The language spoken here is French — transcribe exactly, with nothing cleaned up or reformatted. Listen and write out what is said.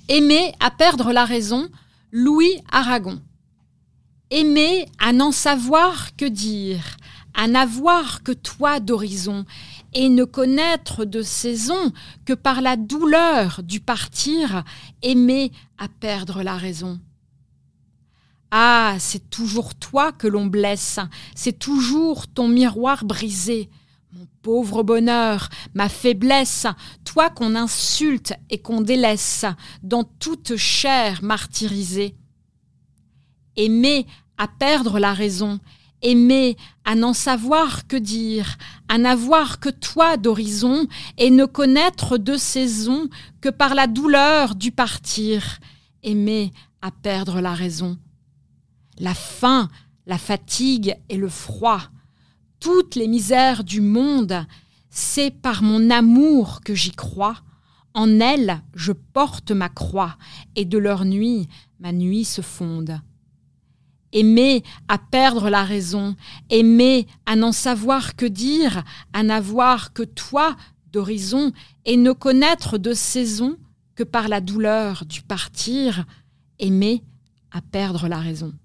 Aimer à perdre la raison, Louis Aragon. Aimer à n'en savoir que dire, à n'avoir que toi d'horizon, et ne connaître de saison que par la douleur du partir, aimer à perdre la raison. Ah, c'est toujours toi que l'on blesse, c'est toujours ton miroir brisé. Mon pauvre bonheur, ma faiblesse, toi qu'on insulte et qu'on délaisse, dans toute chair martyrisée. Aimer à perdre la raison, aimer à n'en savoir que dire, à n'avoir que toi d'horizon, et ne connaître de saison que par la douleur du partir, aimer à perdre la raison. La faim, la fatigue et le froid, toutes les misères du monde, c'est par mon amour que j'y crois. En elles, je porte ma croix, et de leur nuit, ma nuit se fonde. Aimer à perdre la raison, aimer à n'en savoir que dire, à n'avoir que toi d'horizon, et ne connaître de saison que par la douleur du partir, aimer à perdre la raison.